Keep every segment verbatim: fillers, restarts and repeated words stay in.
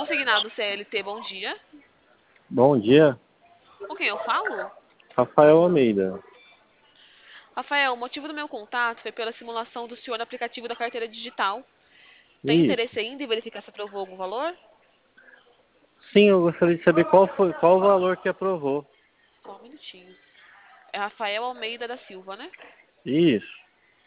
Consignado C L T, bom dia. Bom dia, Com quem eu falo? Rafael Almeida. Rafael, o motivo do meu contato foi pela simulação do senhor no aplicativo da carteira digital. Tem Isso. interesse ainda em verificar se aprovou algum valor? Sim, eu gostaria de saber qual foi, qual o valor que aprovou. Só um minutinho. É Rafael Almeida da Silva, né? Isso.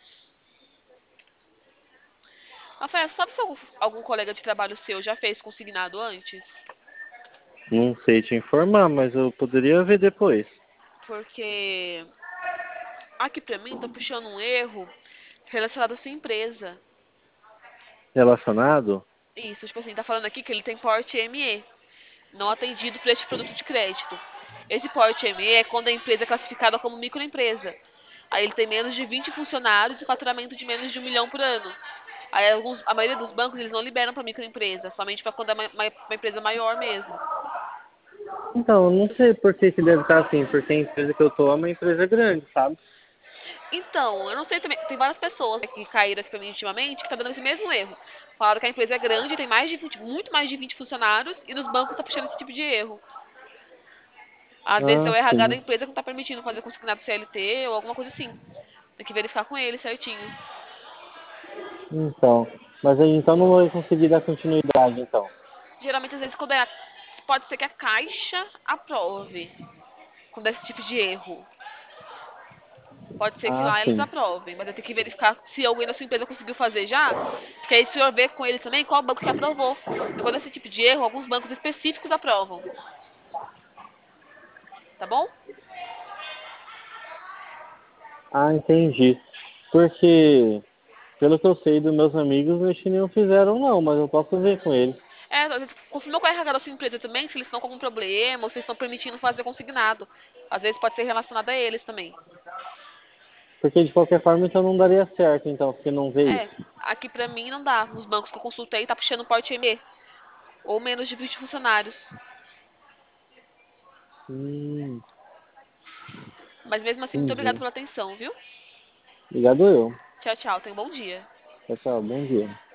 Rafael, sabe se algum, algum colega de trabalho seu já fez consignado antes? Não sei te informar, mas eu poderia ver depois. Porque aqui pra mim tá puxando um erro relacionado à sua empresa. Relacionado? Isso, tipo assim, tá falando aqui que ele tem porte M E, não atendido por este produto de crédito. Esse porte M E é quando a empresa é classificada como microempresa. Aí ele tem menos de vinte funcionários e faturamento de menos de um milhão por ano. Aí alguns, a maioria dos bancos eles não liberam para microempresa, somente para quando é uma, uma, uma empresa maior mesmo. Então, eu não sei por que, que deve estar assim, porque a empresa que eu tô é uma empresa grande, sabe? Então, eu não sei também, tem várias pessoas que caíram aqui para mim ultimamente que tá dando esse mesmo erro. Falaram que a empresa é grande, tem mais de vinte, muito mais de vinte funcionários e nos bancos tá puxando esse tipo de erro. Às vezes é Ah, o R H da sim. empresa que não tá permitindo fazer consignado C L T ou alguma coisa assim. Tem que verificar com ele certinho. Então, mas aí então não vou conseguir dar continuidade, então. Geralmente, às vezes, quando é a, pode ser que a caixa aprove quando é esse tipo de erro. Pode ser que Ah, lá eles sim. aprovem, mas eu tenho que verificar se alguém da sua empresa conseguiu fazer já, porque aí se eu ver com eles também qual banco que aprovou. Porque quando é esse tipo de erro, alguns bancos específicos aprovam. Tá bom? Ah, entendi. Porque, pelo que eu sei dos meus amigos, eles não fizeram não, mas eu posso ver com eles. É, às vezes, confirma com a R H da sua empresa também, se eles estão com algum problema, ou se eles estão permitindo fazer consignado. Às vezes pode ser relacionado a eles também. Porque de qualquer forma então não daria certo, então, se não vê É, isso. aqui pra mim não dá. Nos bancos que eu consultei, tá puxando porte M E, ou menos de vinte funcionários. Hum, Mas mesmo assim, muito obrigado entendi. pela atenção, viu? Obrigado eu. Tchau, tchau. Tenha um bom dia. Tchau, tchau. Bom dia.